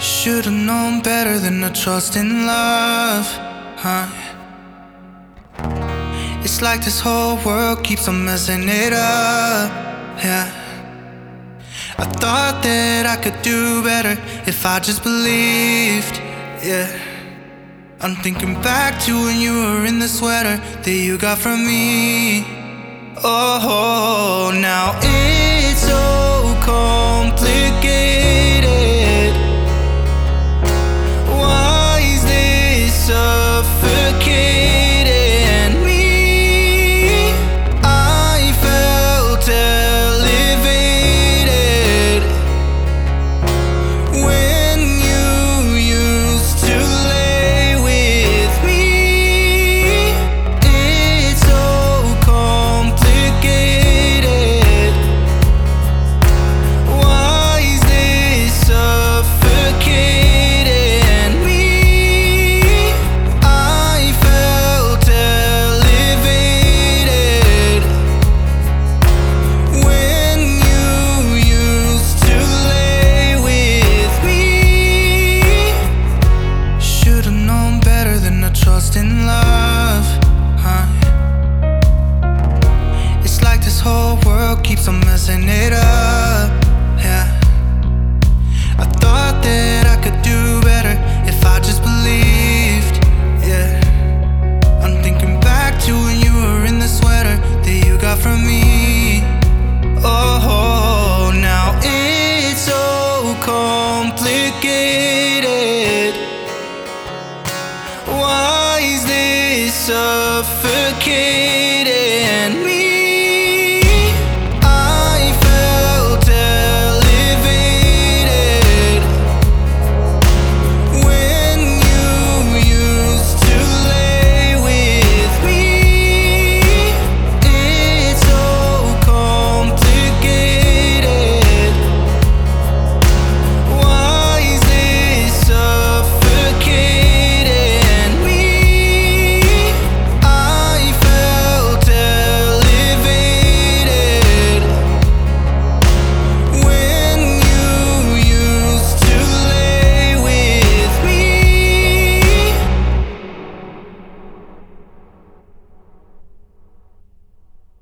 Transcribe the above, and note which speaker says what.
Speaker 1: Should've known better than to trust in love, huh? It's like this whole world keeps on messing it up, yeah. I thought that I could do better if I just believed, yeah. I'm thinking back to when you were in the sweater that you got from me. Oh, now it's so complicated. Why is this suffocating me? I felt elevated when you used to lay with me. It's so complicated. Why is this suffocating me? I felt elevated when you used to lay with me. Should've known better than to trust in love, huh? It's like this whole world keeps on messing it up, yeah. I thought that I could do better if I just believed, yeah. I'm thinking back to when you were in the sweater that you got from me. Oh, now it's so complicated. Why is this suffocating?